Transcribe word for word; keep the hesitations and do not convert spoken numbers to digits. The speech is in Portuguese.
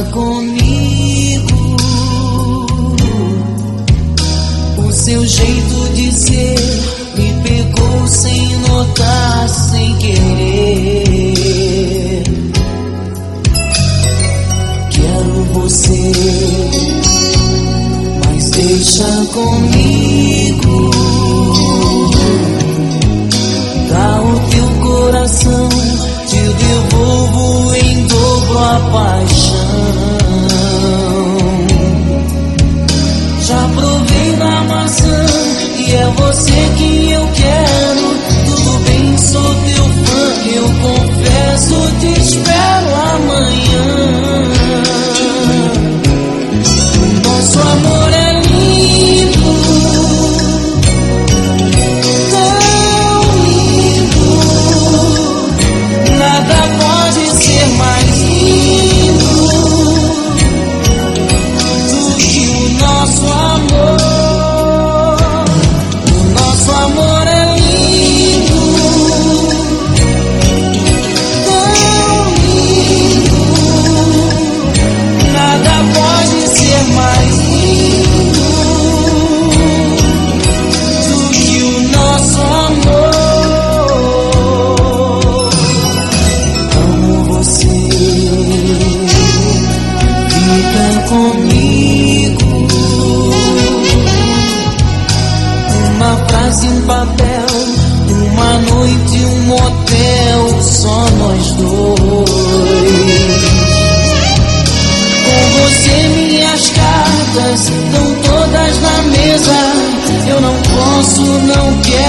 comigo. O seu jeito de ser me pegou sem notar, sem querer. Quero você, mas deixa comigo. Dá o teu coração, te devolvo em dobro a paixão. Já provei da maçã e é você que eu quero. Tudo bem, sou teu fã, eu confesso, te espero amanhã. Nosso amor é lindo, tão lindo. Nada pode ser mais lindo do que o nosso amor. O nosso amor é lindo, tão lindo. Nada pode ser mais lindo do que o nosso amor. Amo você, fica comigo. Uma frase, um papel, uma noite, um motel, só nós dois. Com você minhas cartas estão todas na mesa. Eu não posso, não quero